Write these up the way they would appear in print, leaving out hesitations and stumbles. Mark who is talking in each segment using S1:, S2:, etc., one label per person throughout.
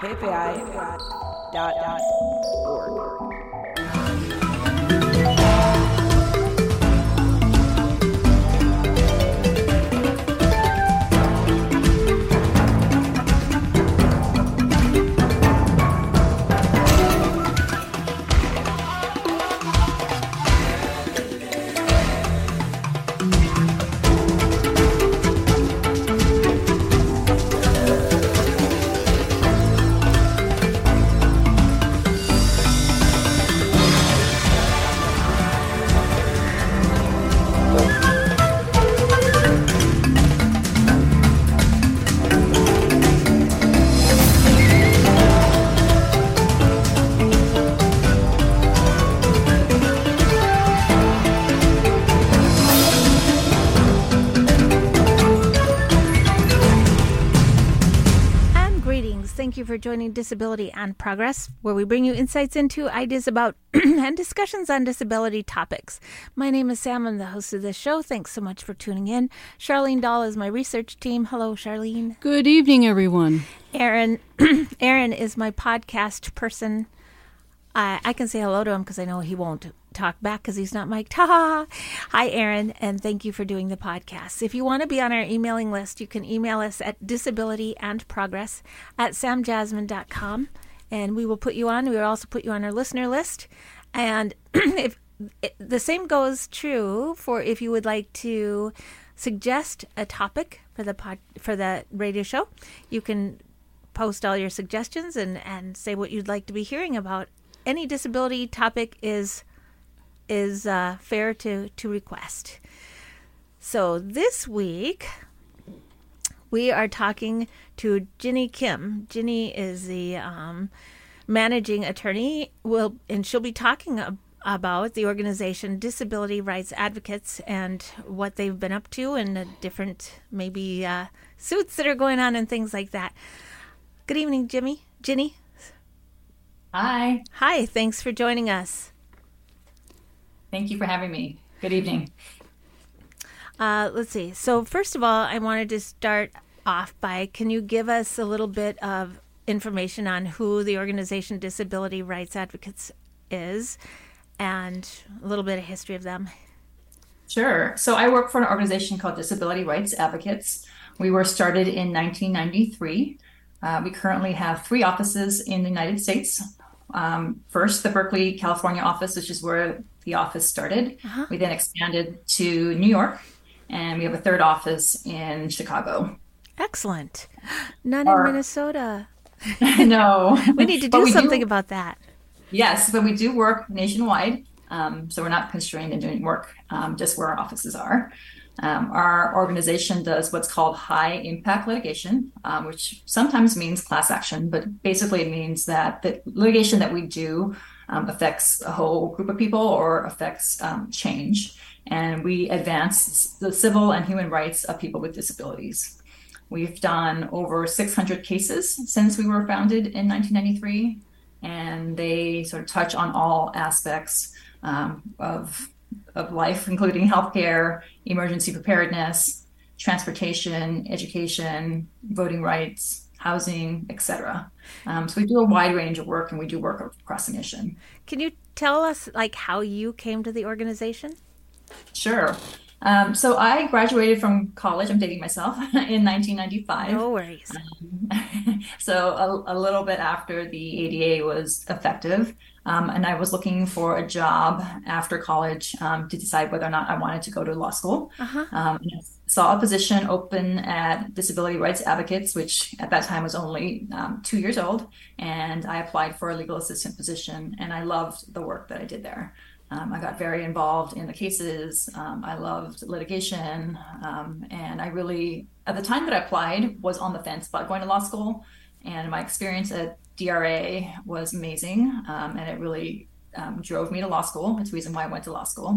S1: kfi.org.
S2: Thank you for joining Disability and Progress, where we bring you insights into ideas about and discussions on disability topics. My name is Sam. I'm the host of this show. Thanks so much for tuning in. Charlene Dahl is my research team. Hello, Charlene.
S3: Good evening, everyone.
S2: Aaron is my podcast person. I can say hello to him because I know he won't talk back because he's not mic'd. Hi, Aaron, and thank you for doing the podcast. If you want to be on our emailing list, you can email us at disabilityandprogress@samjasmine.com, and we will put you on. We will also put you on our listener list. And if the same goes true for if you would like to suggest a topic for the radio show, you can post all your suggestions and say what you'd like to be hearing about. Any disability topic is fair to request. So this week we are talking to Ginny Kim. Ginny is the managing attorney, and she'll be talking about the organization Disability Rights Advocates and what they've been up to and the different maybe suits that are going on and things like that. Good evening, Ginny.
S4: Hi.
S2: Hi, thanks for joining us.
S4: Thank you for having me. Good evening.
S2: Let's see. So first of all, I wanted to start off by, can you give us a little bit of information on who the organization Disability Rights Advocates is and a little bit of history of them?
S4: Sure. So I work for an organization called Disability Rights Advocates. We were started in 1993. We currently have 3 offices in the United States. First, the Berkeley, California office, which is where the office started. Uh-huh. We then expanded to New York, and we have a 3rd office in Chicago.
S2: Excellent. None in Minnesota.
S4: No.
S2: We need to do something about that.
S4: Yes, but we do work nationwide, so we're not constrained in doing work just where our offices are. Our organization does what's called high impact litigation, which sometimes means class action, but basically it means that the litigation that we do affects a whole group of people or affects change. And we advance the civil and human rights of people with disabilities. We've done over 600 cases since we were founded in 1993, and they sort of touch on all aspects of life, including healthcare, emergency preparedness, transportation, education, voting rights, housing, etc. So we do a wide range of work, and we do work across the nation.
S2: Can you tell us how you came to the organization?
S4: Sure. So I graduated from college, I'm dating myself, in 1995.
S2: No worries.
S4: So a little bit after the ADA was effective. And I was looking for a job after college to decide whether or not I wanted to go to law school. Uh-huh. Saw a position open at Disability Rights Advocates, which at that time was only 2 years old. And I applied for a legal assistant position, and I loved the work that I did there. I got very involved in the cases. I loved litigation. And I really, at the time that I applied, was on the fence about going to law school. And my experience at DRA was amazing. And it really drove me to law school. It's the reason why I went to law school.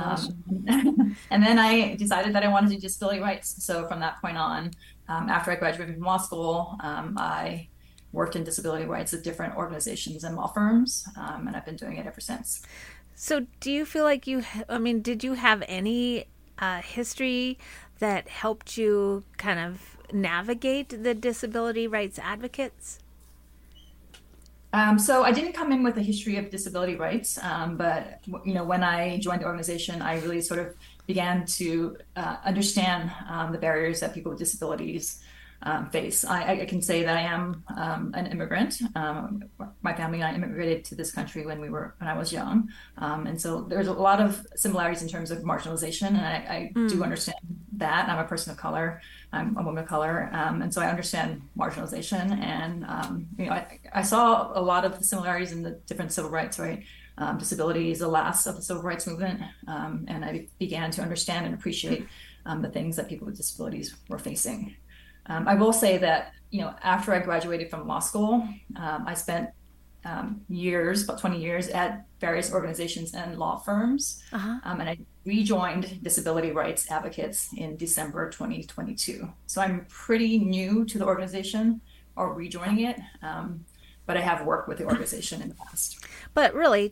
S4: And then I decided that I wanted to do disability rights. So from that point on, after I graduated from law school, I worked in disability rights at different organizations and law firms. And I've been doing it ever since.
S2: So do you feel like did you have any history that helped you kind of navigate the disability rights advocates?
S4: So I didn't come in with a history of disability rights, but when I joined the organization, I really sort of began to understand the barriers that people with disabilities face. I can say that I am an immigrant. My family and I immigrated to this country when I was young, and so there's a lot of similarities in terms of marginalization, and I do understand that. I'm a person of color. I'm a woman of color, and so I understand marginalization, and I saw a lot of the similarities in the different civil rights, right? Disability is the last of the civil rights movement, and I began to understand and appreciate the things that people with disabilities were facing. I will say that, after I graduated from law school, I spent years, about 20 years, at various organizations and law firms. And I rejoined Disability Rights Advocates in December 2022. So I'm pretty new to the organization, or rejoining it, but I have worked with the organization in the past.
S2: But really,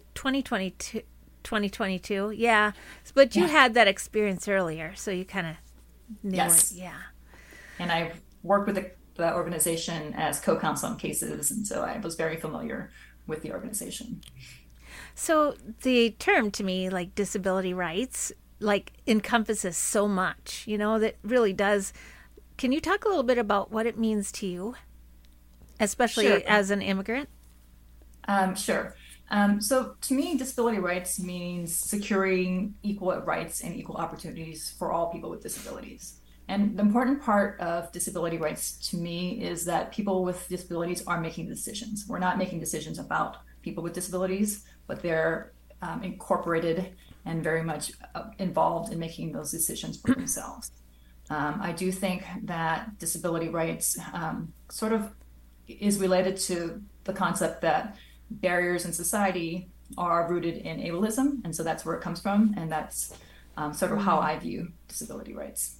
S2: 2022, yeah. But you had that experience earlier, so you kind of knew it. Yeah.
S4: And I've worked with the organization as co-counsel on cases, and so I was very familiar with the organization.
S2: So the term, to me, like disability rights, like encompasses so much, that really does. Can you talk a little bit about what it means to you, especially as an immigrant?
S4: Sure. So to me, disability rights means securing equal rights and equal opportunities for all people with disabilities. And the important part of disability rights to me is that people with disabilities are making decisions. We're not making decisions about people with disabilities, but they're incorporated and very much involved in making those decisions for themselves. I do think that disability rights sort of is related to the concept that barriers in society are rooted in ableism. And so that's where it comes from. And that's sort of how I view disability rights.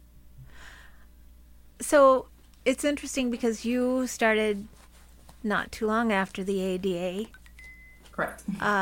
S2: So it's interesting because you started not too long after the ADA.
S4: Correct.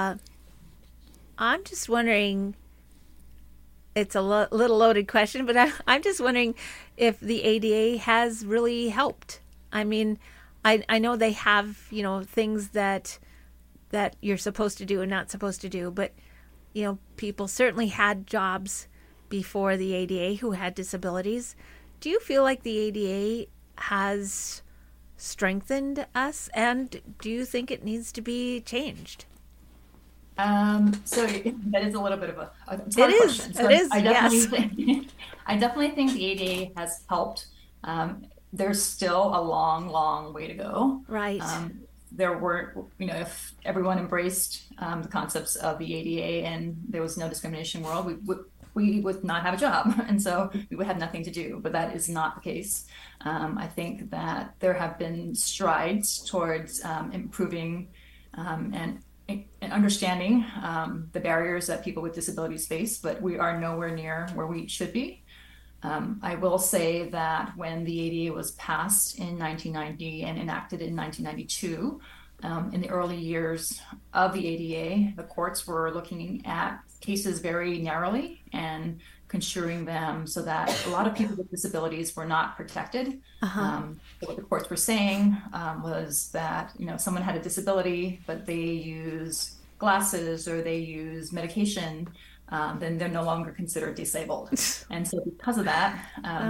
S2: I'm just wondering, it's a little loaded question, but I'm just wondering if the ADA has really helped. I mean, I know they have, things that you're supposed to do and not supposed to do, but, people certainly had jobs before the ADA who had disabilities. Do you feel like the ADA has strengthened us, and do you think it needs to be changed?
S4: So that is a little bit of a hard question. So
S2: it is.
S4: I definitely think the ADA has helped. There's still a long, long way to go.
S2: Right.
S4: There were, if everyone embraced the concepts of the ADA and there was no discrimination world, we would not have a job. And so we would have nothing to do, but that is not the case. I think that there have been strides towards improving and understanding the barriers that people with disabilities face, but we are nowhere near where we should be. I will say that when the ADA was passed in 1990 and enacted in 1992, in the early years of the ADA, the courts were looking at cases very narrowly and construing them so that a lot of people with disabilities were not protected. What the courts were saying was that, someone had a disability, but they use glasses or they use medication, then they're no longer considered disabled. And so because of that,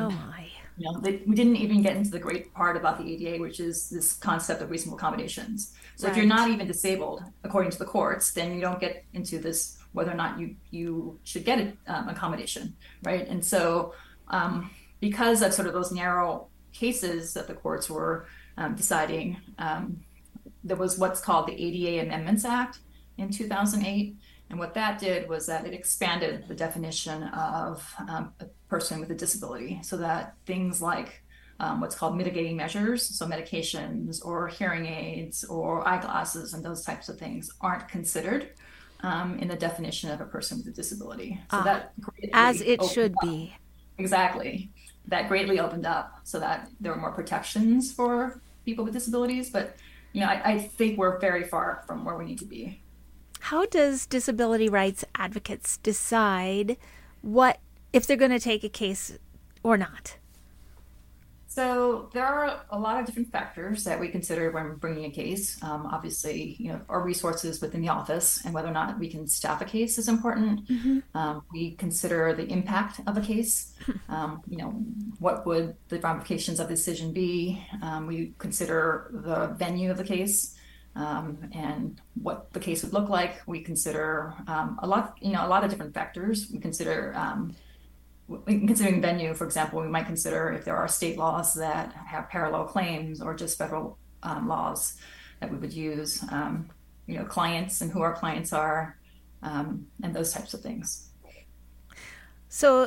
S4: we didn't even get into the great part about the ADA, which is this concept of reasonable accommodations. So if you're not even disabled, according to the courts, then you don't get into this whether or not you should get an accommodation, right? And so because of sort of those narrow cases that the courts were deciding, there was what's called the ADA Amendments Act in 2008. And what that did was that it expanded the definition of a person with a disability so that things like what's called mitigating measures, so medications or hearing aids or eyeglasses and those types of things aren't considered in the definition of a person with a disability. So that
S2: as it should be.
S4: Exactly. That greatly opened up so that there were more protections for people with disabilities. But, I think we're very far from where we need to be.
S2: How does disability rights advocates decide if they're going to take a case or not?
S4: So there are a lot of different factors that we consider when bringing a case. Obviously, our resources within the office and whether or not we can staff a case is important.
S2: Mm-hmm.
S4: We consider the impact of a case. What would the ramifications of the decision be? We consider the venue of the case and what the case would look like. We consider a lot of different factors. We consider considering venue, for example, we might consider if there are state laws that have parallel claims or just federal laws that we would use, clients and who our clients are, and those types of things.
S2: So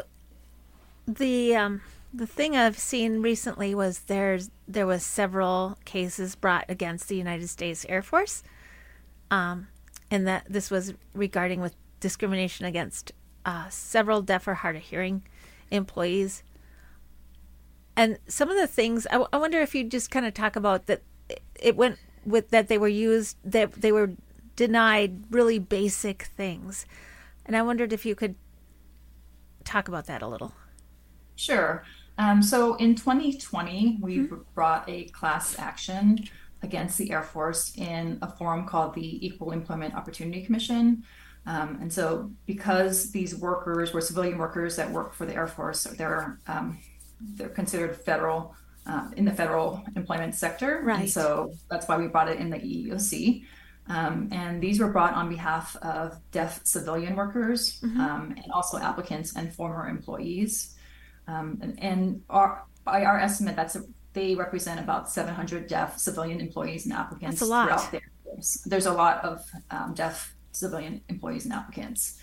S2: the thing I've seen recently was there was several cases brought against the United States Air Force, and that this was regarding with discrimination against several deaf or hard of hearing employees. And some of the things I wonder if you just kind of talk about that it went with that they were denied really basic things, and I wondered if you could talk about that a little.
S4: Sure. So in 2020, we brought a class action against the Air Force in a forum called the Equal Employment Opportunity Commission. And so because these workers were civilian workers that work for the Air Force, they're considered federal in the federal employment sector.
S2: Right.
S4: And so that's why we brought it in the EEOC. And these were brought on behalf of deaf civilian workers and also applicants and former employees. And by our estimate, they represent about 700 deaf civilian employees and applicants.
S2: That's a lot.
S4: Throughout the Air Force. There's a lot of deaf civilian employees and applicants.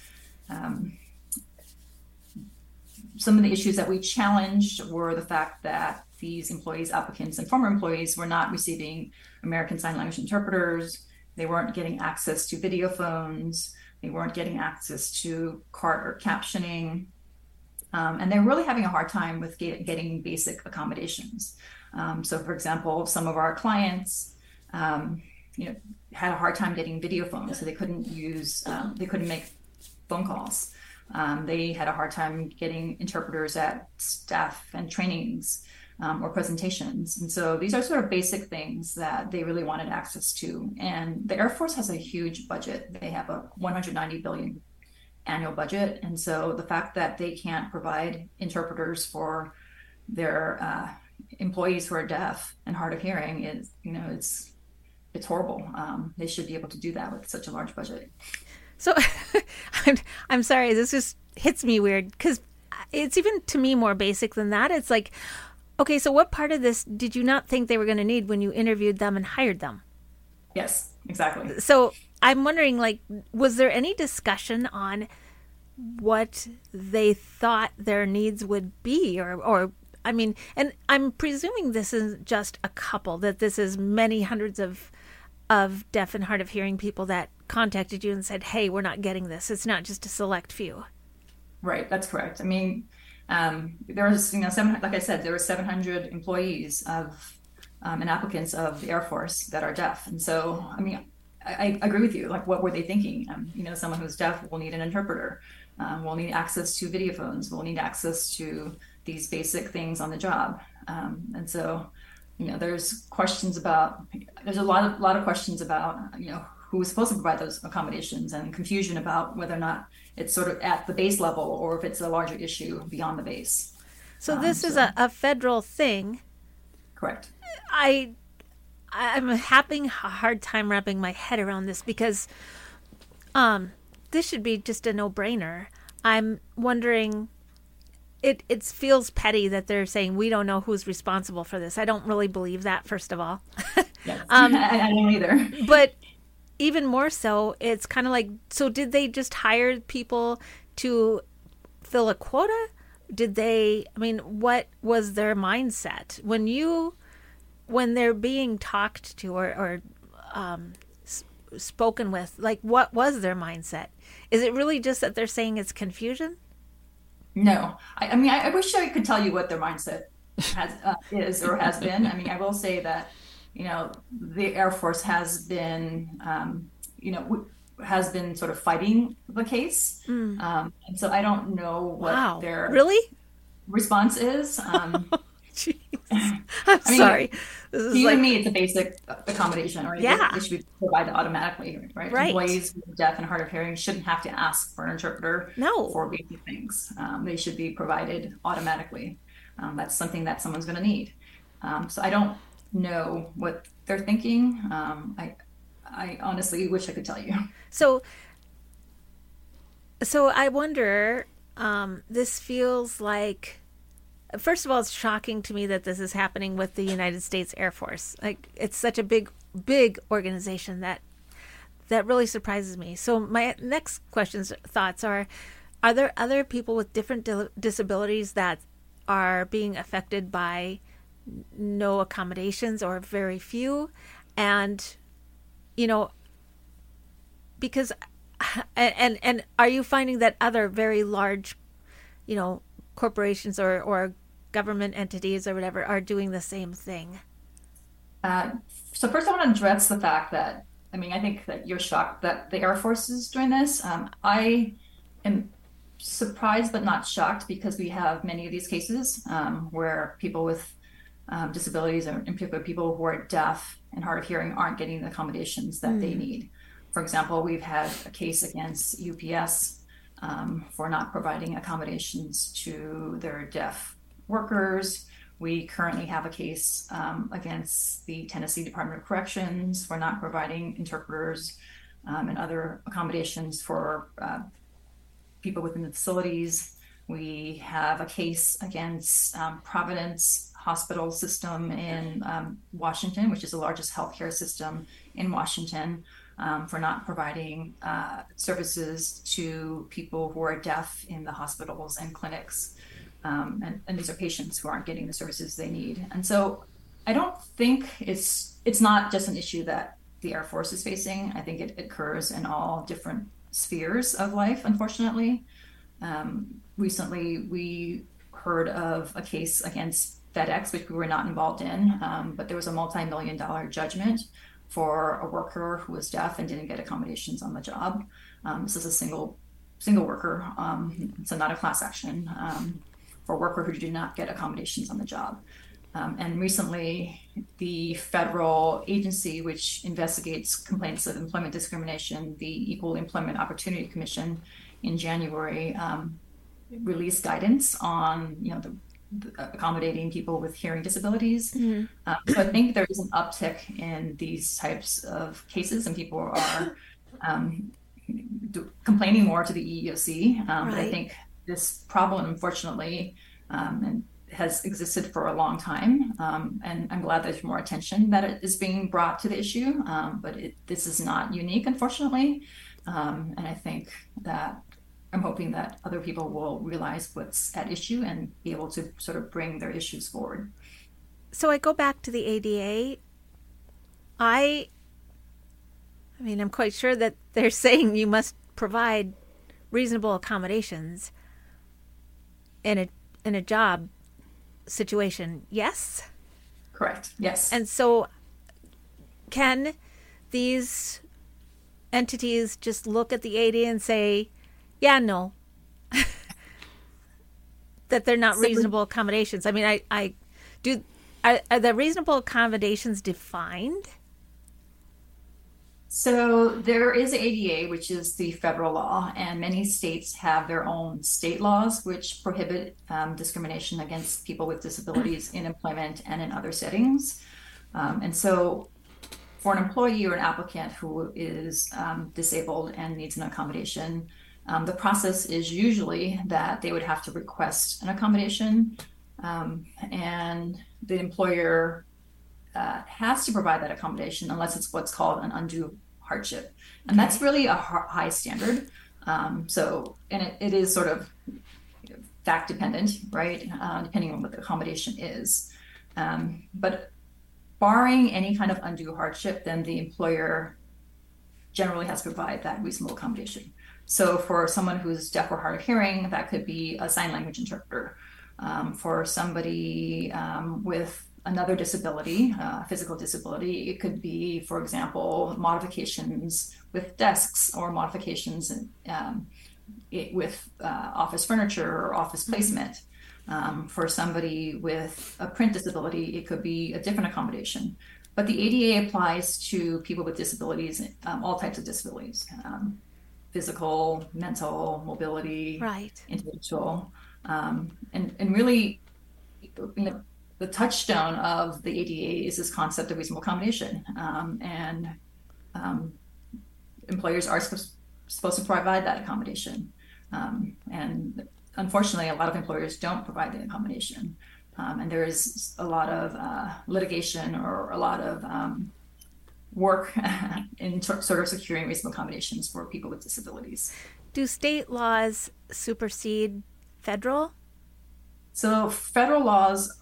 S4: Some of the issues that we challenged were the fact that these employees, applicants, and former employees were not receiving American Sign Language interpreters. They weren't getting access to video phones. They weren't getting access to CART or captioning. And they're really having a hard time with getting basic accommodations. So, for example, some of our clients, had a hard time getting video phones, so they couldn't make phone calls. They had a hard time getting interpreters at staff and trainings or presentations. And so these are sort of basic things that they really wanted access to. And the Air Force has a huge budget. They have a $190 billion annual budget. And so the fact that they can't provide interpreters for their employees who are deaf and hard of hearing is, it's horrible. They should be able to do that with such a large budget.
S2: So I'm sorry, this just hits me weird because it's even to me more basic than that. It's like, okay, so what part of this did you not think they were going to need when you interviewed them and hired them?
S4: Yes, exactly.
S2: So I'm wondering, was there any discussion on what they thought their needs would be? Or I mean, and I'm presuming this isn't just a couple, that this is many hundreds of deaf and hard of hearing people that contacted you and said, hey, we're not getting this. It's not just a select few.
S4: Right, that's correct. I mean, there was, like I said, there were 700 employees of and applicants of the Air Force that are deaf. And so, I mean, I agree with you. Like, what were they thinking? Someone who's deaf will need an interpreter. We'll need access to video phones. We'll need access to these basic things on the job. And so, there's a lot of questions about, who was supposed to provide those accommodations and confusion about whether or not it's sort of at the base level or if it's a larger issue beyond the base.
S2: So this is a federal thing.
S4: Correct.
S2: I'm having a hard time wrapping my head around this because this should be just a no-brainer. I'm wondering, it feels petty that they're saying we don't know who's responsible for this. I don't really believe that, first of all.
S4: Yes. I don't either.
S2: But even more so, it's kind of like, so did they just hire people to fill a quota? What was their mindset? When they're being talked to or spoken with, what was their mindset? Is it really just that they're saying it's confusion?
S4: No. I wish I could tell you what their mindset is or has been. I will say that, the Air Force has been, sort of fighting the case. And so I don't know what their
S2: really
S4: response is.
S2: I'm
S4: I mean,
S2: sorry. This
S4: to
S2: is
S4: you and
S2: like,
S4: me, it's a basic accommodation, right?
S2: yeah,
S4: It should be provided automatically, right?
S2: right.
S4: Employees who are deaf and hard of hearing shouldn't have to ask for an interpreter
S2: No.
S4: for basic things. They should be provided automatically. That's something that someone's going to need. So I don't know what they're thinking. I honestly wish I could tell you.
S2: So, so I wonder, this feels like, first of all, it's shocking to me that this is happening with the United States Air Force. Like, it's such a big organization that really surprises me. So my next thoughts are there other people with different disabilities that are being affected by no accommodations or very few? And, you know, because, and are you finding that other very large, corporations or government entities or whatever are doing the same thing?
S4: Uh, so first, I want to address the fact that, I mean, I think that you're shocked that the Air Force is doing this. I am surprised but not shocked because we have many of these cases where people with disabilities, and in particular people who are deaf and hard of hearing, aren't getting the accommodations that they need. For example, we've had a case against UPS for not providing accommodations to their deaf workers. We currently have a case against the Tennessee Department of Corrections for not providing interpreters and other accommodations for people within the facilities. We have a case against Providence Hospital System in Washington, which is the largest healthcare system in Washington, for not providing services to people who are deaf in the hospitals and clinics. And these are patients who aren't getting the services they need. And so I don't think it's not just an issue that the Air Force is facing. I think it occurs in all different spheres of life, unfortunately. Recently, we heard of a case against FedEx, which we were not involved in, but there was a multi-million-dollar judgment for a worker who was deaf and didn't get accommodations on the job. This is a single worker, so not a class action, for a worker who did not get accommodations on the job. And recently, the federal agency, which investigates complaints of employment discrimination, the Equal Employment Opportunity Commission, in January, released guidance on the accommodating people with hearing disabilities. So I think there is an uptick in these types of cases, and people are complaining more to the EEOC. But I think this problem, unfortunately, and has existed for a long time, and I'm glad there's more attention that it is being brought to the issue, but this is not unique, unfortunately, and I think that I'm hoping that other people will realize what's at issue and be able to sort of bring their issues forward.
S2: So I go back to the ADA. I mean, I'm quite sure that they're saying you must provide reasonable accommodations in a job situation. Yes?
S4: Correct. Yes.
S2: And so can these entities just look at the ADA and say, yeah, no, that they're not reasonable accommodations? I mean, are the reasonable accommodations defined?
S4: So there is ADA, which is the federal law, and many states have their own state laws which prohibit discrimination against people with disabilities in employment and in other settings. And so for an employee or an applicant who is disabled and needs an accommodation, the process is usually that they would have to request an accommodation, and the employer has to provide that accommodation unless it's what's called an undue hardship. And that's really a high standard. And it is sort of fact dependent, right? Depending on what the accommodation is. But barring any kind of undue hardship, then the employer generally has to provide that reasonable accommodation. So for someone who's deaf or hard of hearing, that could be a sign language interpreter. For somebody with another disability, physical disability, it could be, for example, modifications with desks or modifications with office furniture or office placement. For somebody with a print disability, it could be a different accommodation. But the ADA applies to people with disabilities, all types of disabilities, physical, mental, mobility,
S2: Right.
S4: intellectual. And really, the touchstone of the ADA is this concept of reasonable accommodation. And employers are supposed to provide that accommodation. And unfortunately, a lot of employers don't provide the accommodation. And there is a lot of litigation or a lot of work in sort of securing reasonable accommodations for people with disabilities.
S2: Do state laws supersede federal?
S4: So federal laws,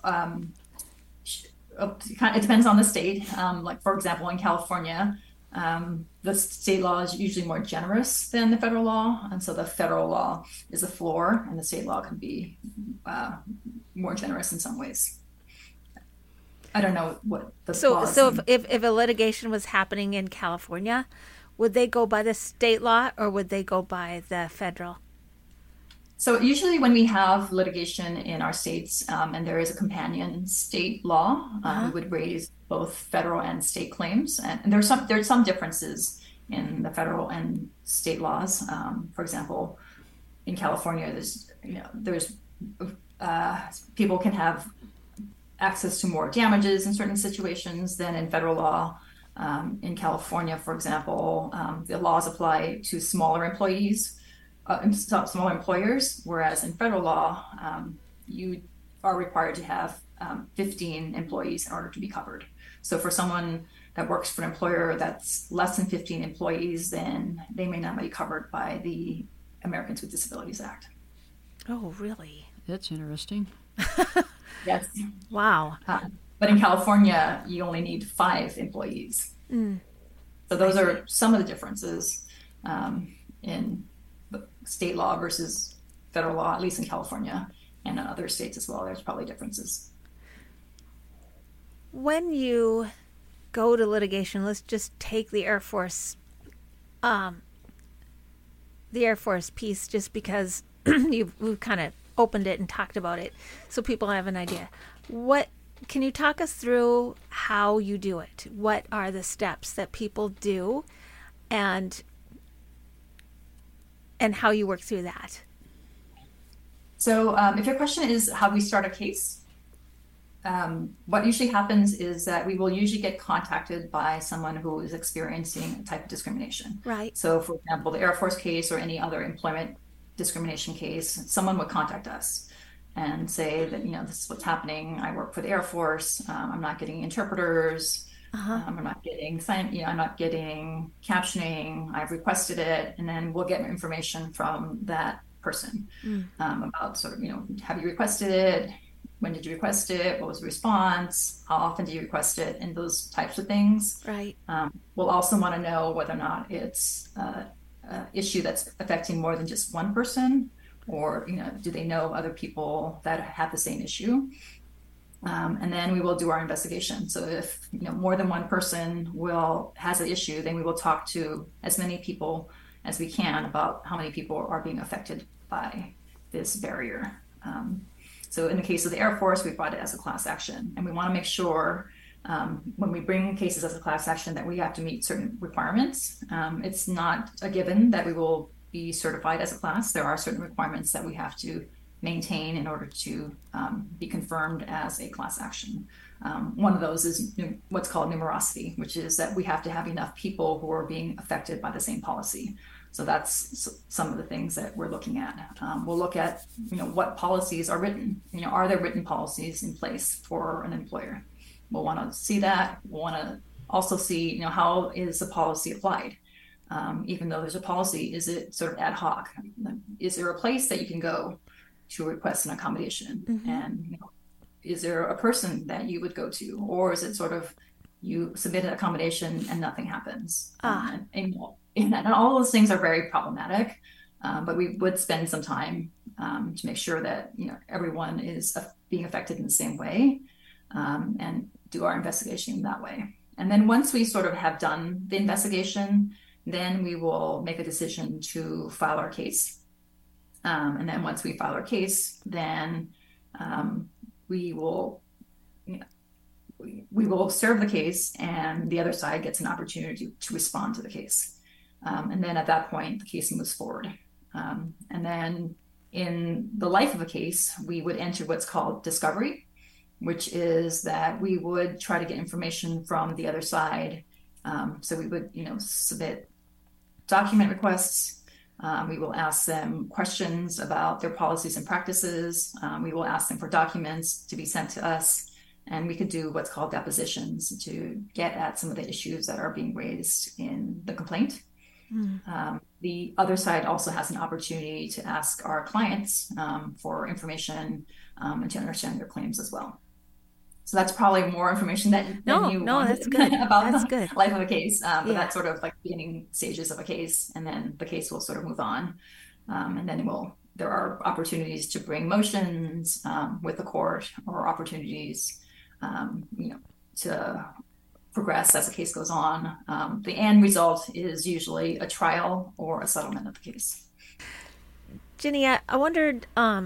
S4: it depends on the state. Like, for example, in California, the state law is usually more generous than the federal law. And so the federal law is the floor, and the state law can be more generous in some ways. I don't know what the laws.
S2: So if a litigation was happening in California, would they go by the state law or would they go by the federal?
S4: So usually when we have litigation in our states, and there is a companion state law, we would raise both federal and state claims. And there's some differences in the federal and state laws. For example, in California, there's people can have access to more damages in certain situations than in federal law. In California, for example, the laws apply to smaller employees. Smaller employers, whereas in federal law, you are required to have 15 employees in order to be covered. So for someone that works for an employer that's less than 15 employees, then they may not be covered by the Americans with Disabilities Act.
S2: Oh, really?
S1: That's interesting.
S4: Yes.
S2: Wow.
S4: But in California, you only need 5 employees. So those are some of the differences in state law versus federal law, at least in California, and in other states as well. There's probably differences.
S2: When you go to litigation, let's just take the Air Force piece, just because we've kind of opened it and talked about it, so people have an idea. What can you talk us through how you do it? What are the steps that people do, and how you work through that?
S4: So if your question is how we start a case, what usually happens is that we will usually get contacted by someone who is experiencing a type of discrimination.
S2: Right.
S4: So for example, the Air Force case or any other employment discrimination case, someone would contact us and say that, this is what's happening. I work for the Air Force. I'm not getting interpreters. I'm not getting I'm not getting captioning. I've requested it, and then we'll get information from that person about sort of, have you requested it? When did you request it? What was the response? How often do you request it? And those types of things.
S2: Right.
S4: We'll also want to know whether or not it's an issue that's affecting more than just one person, or do they know other people that have the same issue? And then we will do our investigation. So if more than one person has an issue, then we will talk to as many people as we can about how many people are being affected by this barrier. So in the case of the Air Force, we brought it as a class action, and we want to make sure when we bring cases as a class action that we have to meet certain requirements. It's not a given that we will be certified as a class. There are certain requirements that we have to maintain in order to be confirmed as a class action. One of those is what's called numerosity, which is that we have to have enough people who are being affected by the same policy. So that's some of the things that we're looking at. We'll look at, what policies are written. Are there written policies in place for an employer? We'll want to see that. We'll want to also see, how is the policy applied? Even though there's a policy, is it sort of ad hoc? Is there a place that you can go to request an accommodation? And is there a person that you would go to, or is it sort of you submit an accommodation and nothing happens? And all those things are very problematic, but we would spend some time to make sure that everyone is being affected in the same way, and do our investigation that way. And then once we sort of have done the investigation, then we will make a decision to file our case. And then once we file our case, then We will, you know, we will serve the case, and the other side gets an opportunity to respond to the case. And then at that point, the case moves forward. And then in the life of a case, we would enter what's called discovery, which is that we would try to get information from the other side. So we would, submit document requests. We will ask them questions about their policies and practices. We will ask them for documents to be sent to us. And we could do what's called depositions to get at some of the issues that are being raised in the complaint. The other side also has an opportunity to ask our clients for information and to understand their claims as well. So that's probably more information than you wanted
S2: that's good.
S4: about
S2: that's
S4: the
S2: good.
S4: life of a case. But that's sort of like beginning stages of a case, and then the case will sort of move on. And then there are opportunities to bring motions with the court, or opportunities to progress as the case goes on. The end result is usually a trial or a settlement of the case.
S2: Ginny, I wondered,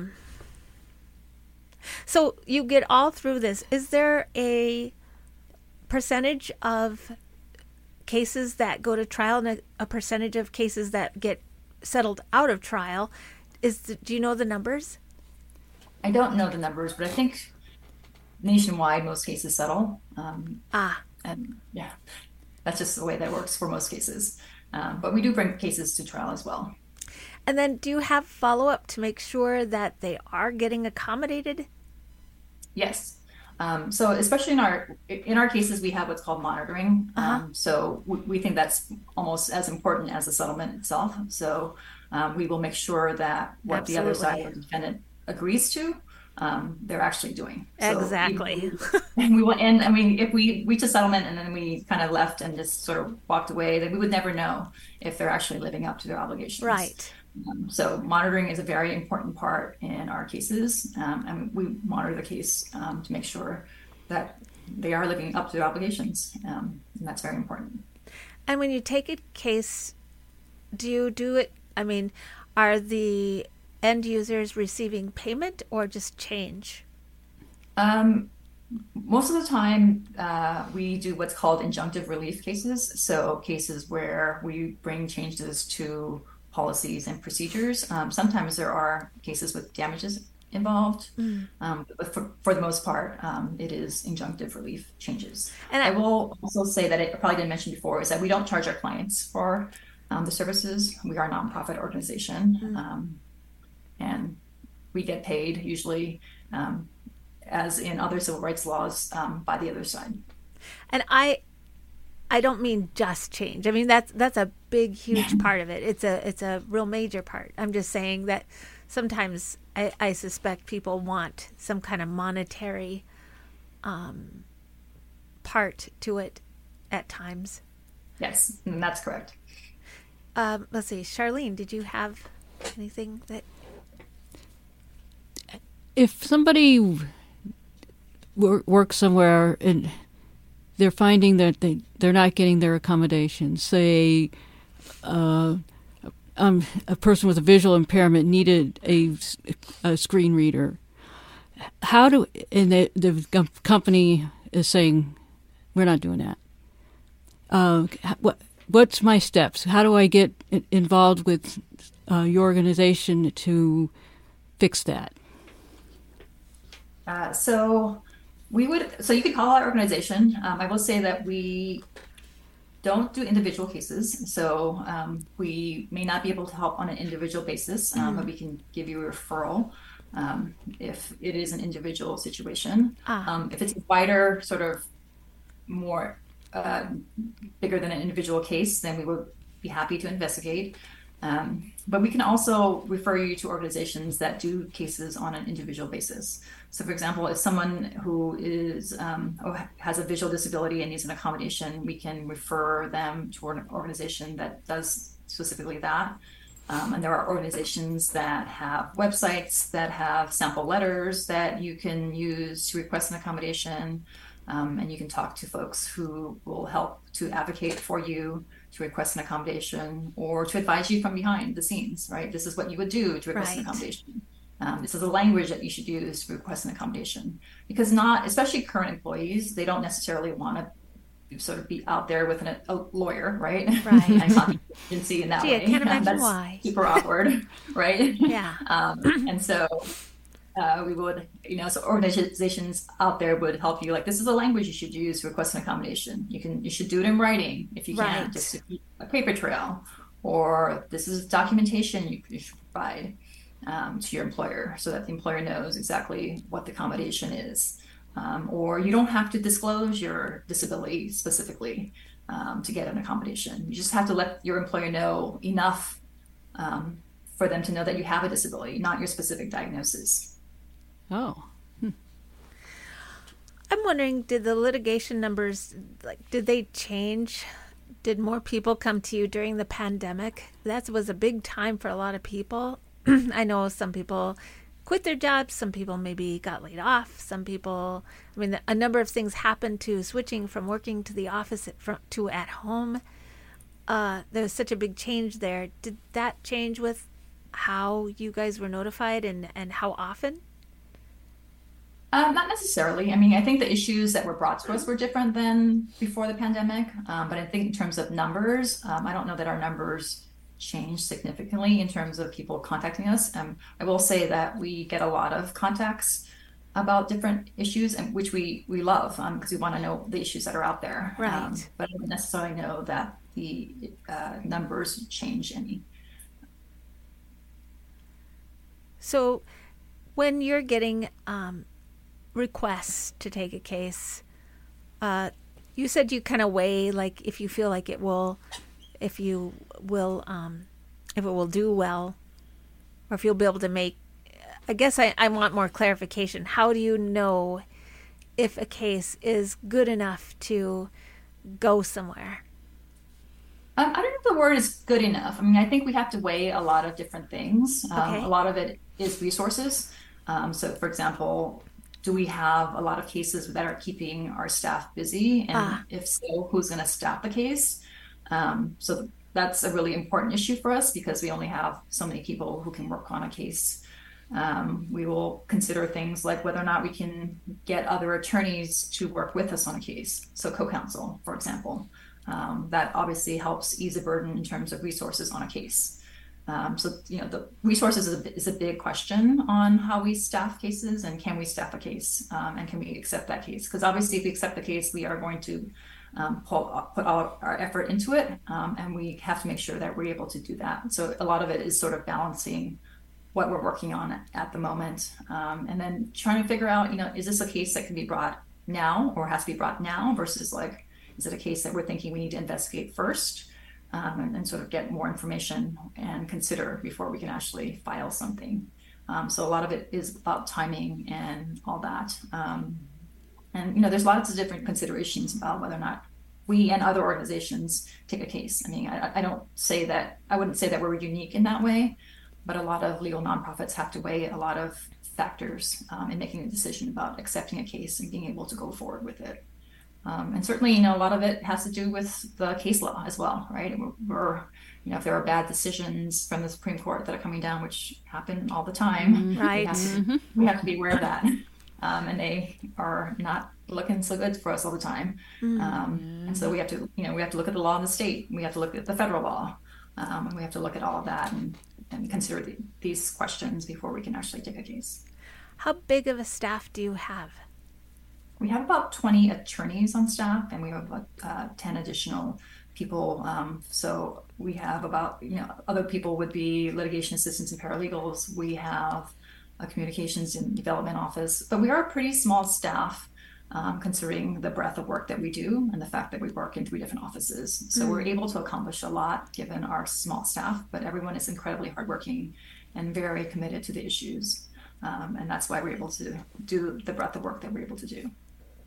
S2: so you get all through this. Is there a percentage of cases that go to trial and a percentage of cases that get settled out of trial? Do you know the numbers?
S4: I don't know the numbers, but I think nationwide most cases settle. And yeah, that's just the way that works for most cases. But we do bring cases to trial as well.
S2: And then do you have follow-up to make sure that they are getting accommodated?
S4: Yes. So especially in our cases, we have what's called monitoring. So we think that's almost as important as the settlement itself. So we will make sure that what the other side of the defendant agrees to, they're actually doing. So
S2: exactly.
S4: we will, and I mean, if we reach a settlement and then we kind of left and just sort of walked away, then we would never know if they're actually living up to their obligations.
S2: Right.
S4: So monitoring is a very important part in our cases, and we monitor the case to make sure that they are living up to their obligations, and that's very important.
S2: And when you take a case, do you do it, I mean, are the end users receiving payment or just change?
S4: Most of the time, we do what's called injunctive relief cases. So cases where we bring changes to policies and procedures. Sometimes there are cases with damages involved, but for the most part, it is injunctive relief changes. And I will also say that I probably didn't mention before is that we don't charge our clients for the services. We are a nonprofit organization, and we get paid usually, as in other civil rights laws, by the other side.
S2: And I don't mean just change. I mean that's a big, huge part of it. It's a real major part. I'm just saying that sometimes I suspect people want some kind of monetary part to it at times.
S4: Yes, that's correct.
S2: Let's see, Charlene, did you have anything that?
S1: If somebody works somewhere and they're finding that they're not getting their accommodations, say a person with a visual impairment needed a screen reader, and the company is saying, we're not doing that. What's my steps? How do I get involved with your organization to fix that?
S4: So you could call our organization. I will say that we don't do individual cases. So we may not be able to help on an individual basis, but we can give you a referral if it is an individual situation. If it's a wider, sort of more bigger than an individual case, then we would be happy to investigate. But we can also refer you to organizations that do cases on an individual basis. So, for example, if someone who has a visual disability and needs an accommodation, we can refer them to an organization that does specifically that. And there are organizations that have websites that have sample letters that you can use to request an accommodation. And you can talk to folks who will help to advocate for you to request an accommodation or to advise you from behind the scenes, right? This is what you would do to request an accommodation. This is a language that you should use to request an accommodation, because not, especially current employees, they don't necessarily want to sort of be out there with a lawyer, right?
S2: Right.
S4: And contact agency in that
S2: Gee,
S4: way.
S2: I can't imagine
S4: That's
S2: why.
S4: super awkward, right?
S2: Yeah.
S4: And so we would, so organizations out there would help you. Like, this is a language you should use to request an accommodation. You should do it in writing if you can, just to keep a paper trail, or this is documentation you should provide to your employer so that the employer knows exactly what the accommodation is. Or you don't have to disclose your disability specifically to get an accommodation. You just have to let your employer know enough for them to know that you have a disability, not your specific diagnosis.
S1: Oh.
S2: I'm wondering, did the litigation numbers, did they change? Did more people come to you during the pandemic? That was a big time for a lot of people. I know some people quit their jobs. Some people maybe got laid off. Some people, a number of things happened to switching from working to the office to at home. There was such a big change there. Did that change with how you guys were notified and how often?
S4: Not necessarily. I think the issues that were brought to us were different than before the pandemic. But I think in terms of numbers, I don't know that our numbers changed significantly in terms of people contacting us. I will say that we get a lot of contacts about different issues, and which we love because we want to know the issues that are out there.
S2: Right.
S4: But I don't necessarily know that the numbers change any.
S2: So when you're getting requests to take a case, you said you kind of weigh, like, if you feel like it will do well, or if you'll be able to make, I guess I want more clarification. How do you know if a case is good enough to go somewhere?
S4: I don't know if the word is good enough. I think we have to weigh a lot of different things.
S2: Okay.
S4: A lot of it is resources. So, for example, do we have a lot of cases that are keeping our staff busy? And if so, who's going to staff the case? So that's a really important issue for us because we only have so many people who can work on a case. We will consider things like whether or not we can get other attorneys to work with us on a case. So co-counsel, for example. That obviously helps ease the burden in terms of resources on a case. So the resources is a big question on how we staff cases, and can we staff a case, and can we accept that case? Because obviously if we accept the case, we are going to put all our effort into it, and we have to make sure that we're able to do that. So a lot of it is sort of balancing what we're working on at the moment, and then trying to figure out, is this a case that can be brought now or has to be brought now versus is it a case that we're thinking we need to investigate first, and sort of get more information and consider before we can actually file something. So a lot of it is about timing and all that. And there's lots of different considerations about whether or not we and other organizations take a case. I wouldn't say that we're unique in that way, but a lot of legal nonprofits have to weigh a lot of factors in making a decision about accepting a case and being able to go forward with it. And certainly, a lot of it has to do with the case law as well, right? If there are bad decisions from the Supreme Court that are coming down, which happen all the time,
S2: right?
S4: We have to be aware of that. And they are not looking so good for us all the time. And so we have to look at the law in the state. We have to look at the federal law. And we have to look at all of that and consider these questions before we can actually take a case.
S2: How big of a staff do you have?
S4: We have about 20 attorneys on staff, and we have about 10 additional people. So we have about, other people would be litigation assistants and paralegals. We have a communications and development office, but we are a pretty small staff, considering the breadth of work that we do and the fact that we work in 3 different offices. So we're able to accomplish a lot given our small staff, but everyone is incredibly hardworking and very committed to the issues. And that's why we're able to do the breadth of work that we're able to do.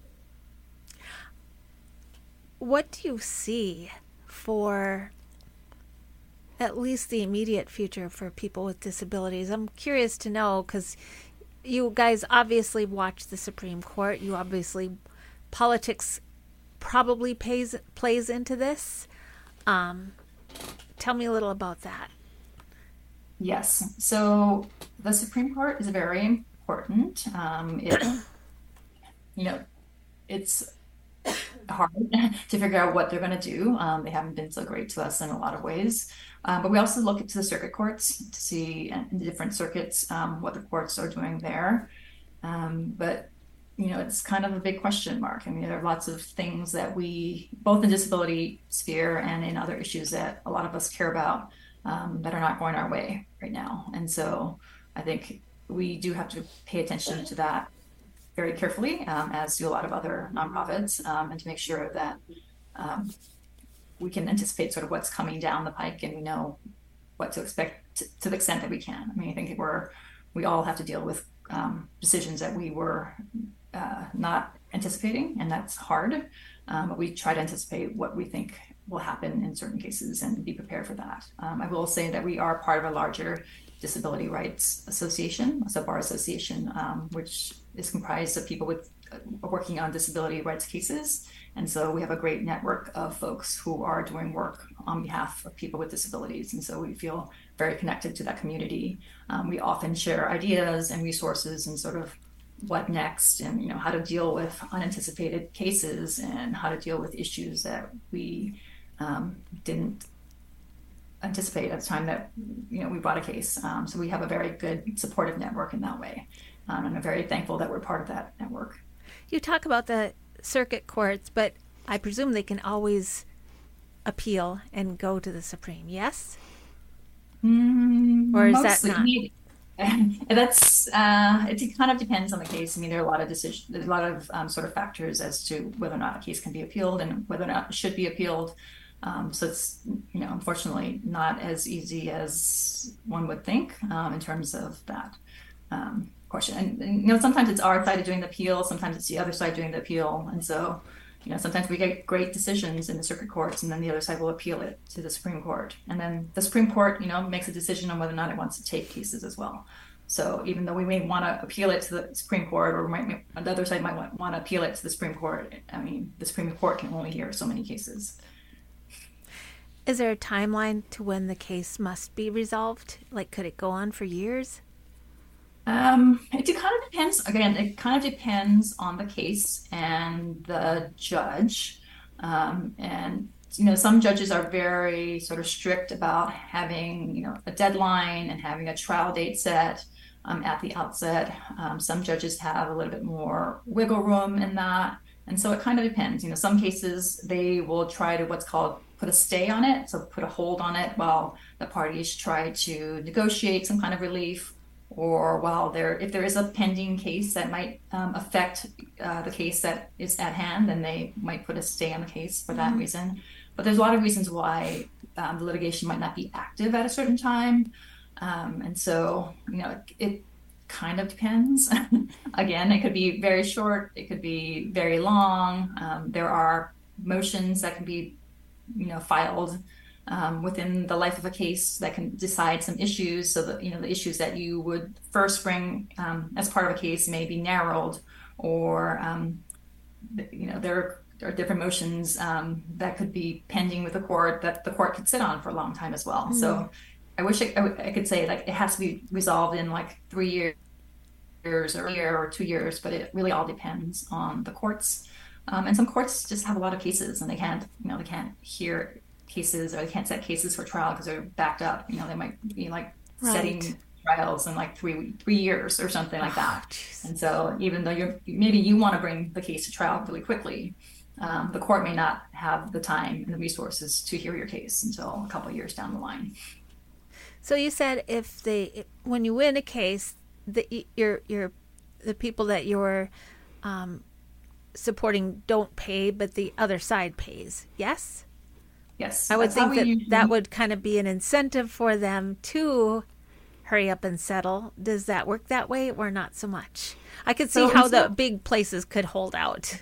S2: What do you see for at least the immediate future for people with disabilities? I'm curious to know, because you guys obviously watch the Supreme Court. You obviously, politics probably plays into this. Tell me a little about that.
S4: Yes. So The Supreme Court is very important. You know, it's hard to figure out what they're going to do. They haven't been so great to us in a lot of ways. But we also look to the circuit courts to see in the different circuits what the courts are doing there. But it's kind of a big question mark. I mean, there are lots of things that we, both in disability sphere and in other issues that a lot of us care about, that are not going our way right now. And so I think we do have to pay attention to that very carefully, as do a lot of other nonprofits, and to make sure that we can anticipate sort of what's coming down the pike, and we know what to expect to the extent that we can. I mean, I think we all have to deal with decisions that we were not anticipating, and that's hard. But we try to anticipate what we think will happen in certain cases and be prepared for that. I will say that we are part of a larger disability rights association, so bar association, which is comprised of people working on disability rights cases. And so we have a great network of folks who are doing work on behalf of people with disabilities. And so we feel very connected to that community. We often share ideas and resources and sort of what next, and how to deal with unanticipated cases and how to deal with issues that we didn't anticipate at the time that we brought a case. So we have a very good supportive network in that way, and I'm very thankful that we're part of that network.
S2: You talk about the circuit courts, but I presume they can always appeal and go to the Supreme, yes? Or is
S4: Mostly,
S2: that not?
S4: That's it kind of depends on the case. I mean, there are a lot of decisions, there's a lot of sort of factors as to whether or not a case can be appealed and whether or not it should be appealed. So it's unfortunately not as easy as one would think, in terms of that question. And sometimes it's our side doing the appeal, sometimes it's the other side doing the appeal, and so sometimes we get great decisions in the circuit courts, and then the other side will appeal it to the Supreme Court, and then the Supreme Court makes a decision on whether or not it wants to take cases as well. So even though we may want to appeal it to the Supreme Court, or the other side might want to appeal it to the Supreme Court, I mean, the Supreme Court can only hear so many cases.
S2: Is there a timeline to when the case must be resolved? Like, could it go on for years?
S4: It kind of depends. Again, it kind of depends on the case and the judge. And some judges are very sort of strict about having a deadline and having a trial date set at the outset. Some judges have a little bit more wiggle room in that, and so it kind of depends. Some cases they will try to what's called put a stay on it, so put a hold on it while the parties try to negotiate some kind of relief, or while if there is a pending case that might affect the case that is at hand, then they might put a stay on the case for that reason. But there's a lot of reasons why the litigation might not be active at a certain time, and so it kind of depends. Again, it could be very short, it could be very long. There are motions that can be filed within the life of a case that can decide some issues, so that the issues that you would first bring as part of a case may be narrowed, or there are different motions that could be pending with the court that the court could sit on for a long time as well. So I wish I could say like it has to be resolved in like 3 years or a year or 2 years, but it really all depends on the courts. And some courts just have a lot of cases, and they can't hear cases, or they can't set cases for trial because they're backed up. They might be like setting trials in like 3 years or something like that. And so even though maybe you want to bring the case to trial really quickly, the court may not have the time and the resources to hear your case until a couple of years down the line.
S2: So you said when you win a case, the people that you're supporting don't pay, but the other side pays. Yes?
S4: Yes.
S2: I would think that would kind of be an incentive for them to hurry up and settle. Does that work that way, or not so much? I could see how the big places could hold out.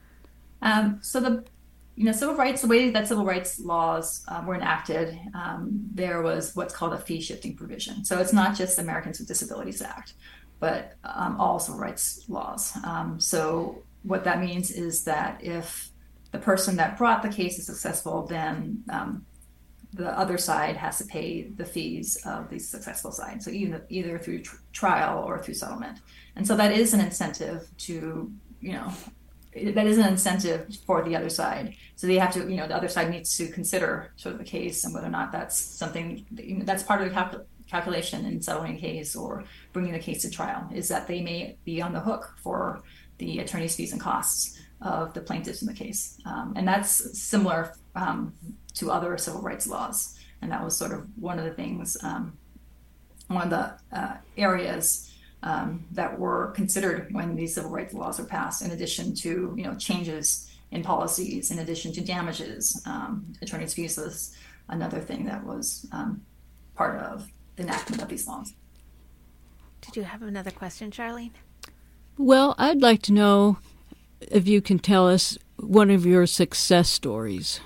S4: So the civil rights, the way that civil rights laws were enacted, there was what's called a fee shifting provision. So it's not just the Americans with Disabilities Act, but all civil rights laws. So what that means is that if the person that brought the case is successful, then the other side has to pay the fees of the successful side. So either through trial or through settlement. And so that is an incentive to, that is an incentive for the other side. So they have to, the other side needs to consider sort of the case and whether or not that's something, that's part of the calculation in settling a case or bringing the case to trial, is that they may be on the hook for the attorney's fees and costs of the plaintiffs in the case. And that's similar to other civil rights laws. And that was sort of one of the things, one of the areas that were considered when these civil rights laws were passed, in addition to, changes in policies, in addition to damages. Attorney's fees was another thing that was part of the enactment of these laws.
S2: Did you have another question, Charlene?
S1: Well, I'd like to know if you can tell us one of your success stories.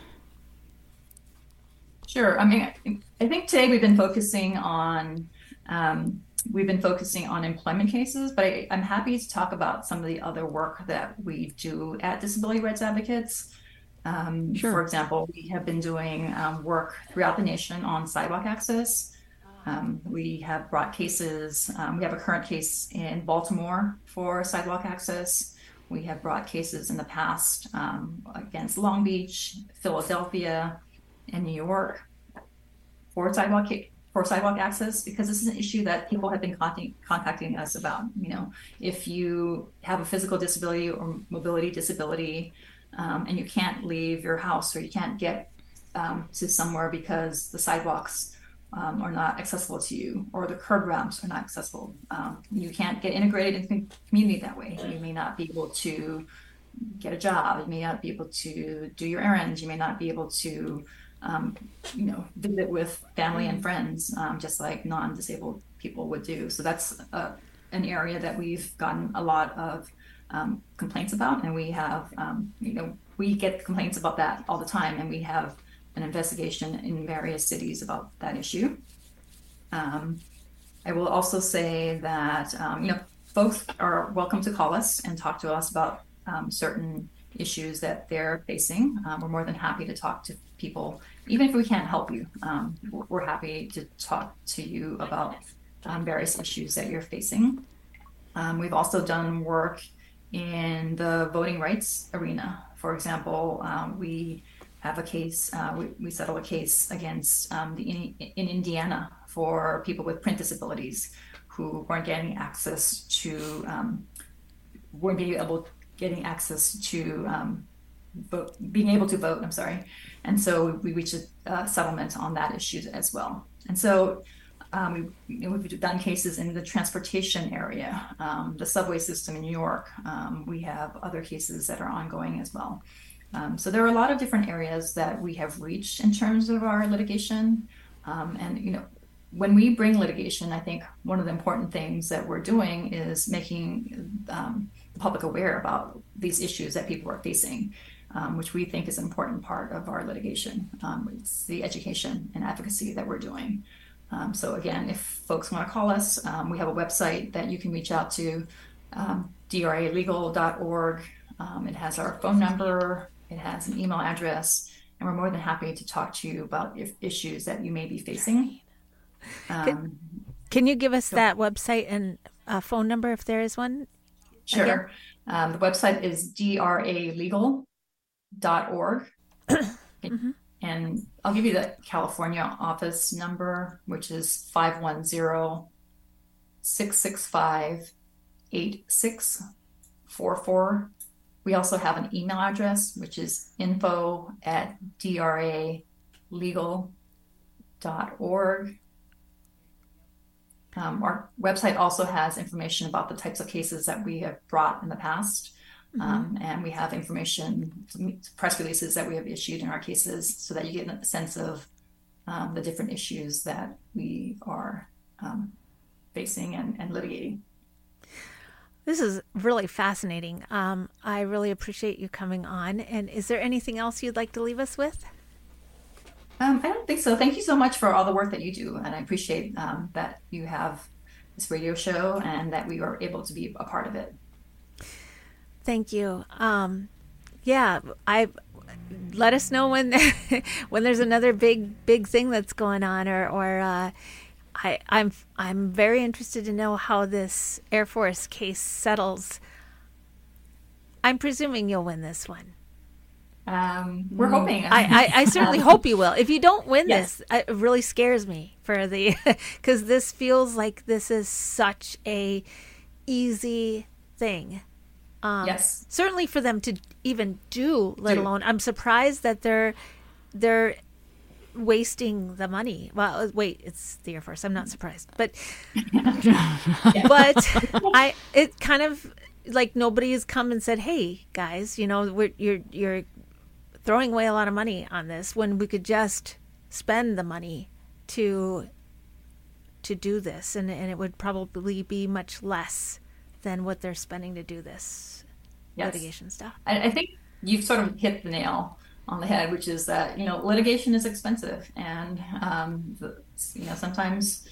S4: Sure. I mean, I think today we've been focusing on employment cases, but I'm happy to talk about some of the other work that we do at Disability Rights Advocates.
S1: Sure.
S4: For example, we have been doing work throughout the nation on sidewalk access. We have brought cases. We have a current case in Baltimore for sidewalk access. We have brought cases in the past against Long Beach, Philadelphia, and New York for sidewalk access, because this is an issue that people have been contacting us about. If you have a physical disability or mobility disability, and you can't leave your house, or you can't get to somewhere because the sidewalks are not accessible to you, or the curb ramps are not accessible, you can't get integrated into the community that way. You may not be able to get a job. You may not be able to do your errands. You may not be able to visit with family and friends, just like non-disabled people would do. So that's an area that we've gotten a lot of complaints about, and we have, we get complaints about that all the time, and we have an investigation in various cities about that issue. I will also say that, folks are welcome to call us and talk to us about certain issues that they're facing. We're more than happy to talk to people, even if we can't help you. We're happy to talk to you about various issues that you're facing. We've also done work in the voting rights arena. For example, we have a case, we settled a case against in Indiana for people with print disabilities who weren't getting access to, getting access to being able to vote, I'm sorry. And so we reached a settlement on that issue as well. And so we've done cases in the transportation area, the subway system in New York. We have other cases that are ongoing as well. So there are a lot of different areas that we have reached in terms of our litigation. And, when we bring litigation, I think one of the important things that we're doing is making the public aware about these issues that people are facing, which we think is an important part of our litigation. It's the education and advocacy that we're doing. So again, if folks want to call us, we have a website that you can reach out to, dralegal.org. It has our phone number, it has an email address, and we're more than happy to talk to you about issues that you may be facing.
S2: Can you give us that website and phone number if there is one?
S4: Sure. The website is dralegal.org. Mm-hmm. And I'll give you the California office number, which is 510-665-8644. We also have an email address, which is info@dralegal.org. Our website also has information about the types of cases that we have brought in the past. Mm-hmm. And we have information, press releases that we have issued in our cases, so that you get a sense of the different issues that we are facing and litigating.
S2: This is really fascinating. I really appreciate you coming on. And is there anything else you'd like to leave us with?
S4: I don't think so. Thank you so much for all the work that you do. And I appreciate that you have this radio show and that we were able to be a part of it.
S2: Thank you. Yeah, let us know when when there's another big thing that's going on, or I'm very interested to know how this Air Force case settles. I'm presuming you'll win this one.
S4: We're hoping.
S2: I certainly hope you will. If you don't win
S4: Yes.
S2: this, it really scares me because this feels like this is such a easy thing.
S4: Yes.
S2: Certainly for them to even do, let alone, I'm surprised that they're wasting the money. Well, wait, it's the Air Force. I'm not surprised, but it kind of like nobody has come and said, "Hey, guys, you're throwing away a lot of money on this when we could just spend the money to do this, and it would probably be much less than what they're spending to do this litigation stuff."
S4: I think you've sort of hit the nail on the head, which is that, litigation is expensive, and, sometimes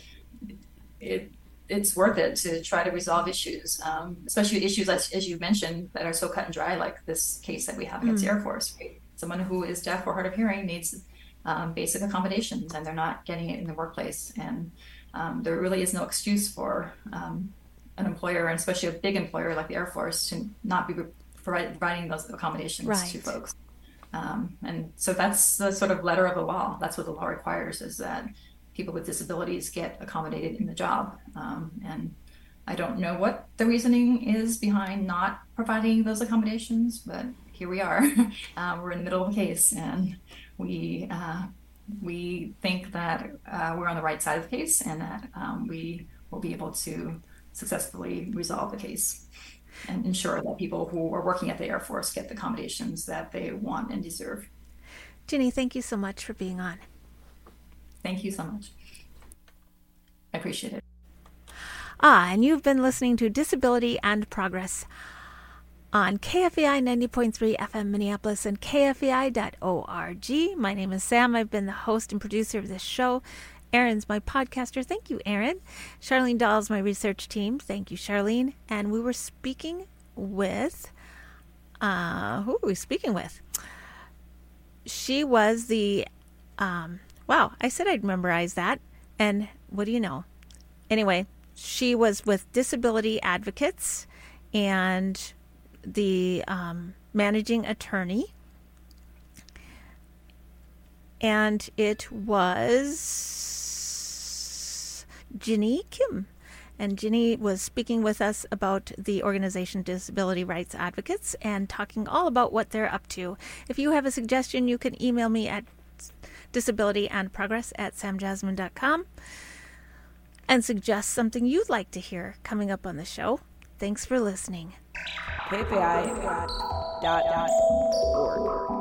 S4: it's worth it to try to resolve issues, especially issues as you mentioned that are so cut and dry, like this case that we have against the Air Force. Right? Someone who is deaf or hard of hearing needs basic accommodations, and they're not getting it in the workplace. And there really is no excuse for an employer, and especially a big employer like the Air Force, to not be providing those accommodations to folks. And so that's the sort of letter of the law. That's what the law requires, is that people with disabilities get accommodated in the job. And I don't know what the reasoning is behind not providing those accommodations, but here we are. We're in the middle of a case, and we think that we're on the right side of the case, and that we will be able to successfully resolve the case and ensure that people who are working at the Air Force get the accommodations that they want and deserve.
S2: Ginny, thank you so much for being on.
S4: Thank you so much. I appreciate it.
S2: And you've been listening to Disability and Progress on KFEI 90.3 FM Minneapolis and KFEI.org. My name is Sam. I've been the host and producer of this show. Erin's my podcaster. Thank you, Erin. Charlene Dahl's my research team. Thank you, Charlene. And we were speaking with... who were we speaking with? She was the... wow, I said I'd memorize that. And what do you know? Anyway, she was with Disability Advocates and the managing attorney. And it was Ginny Kim. And Ginny was speaking with us about the organization Disability Rights Advocates and talking all about what they're up to. If you have a suggestion, you can email me at disabilityandprogress@samjasmine.com and suggest something you'd like to hear coming up on the show. Thanks for listening.
S3: KFI.org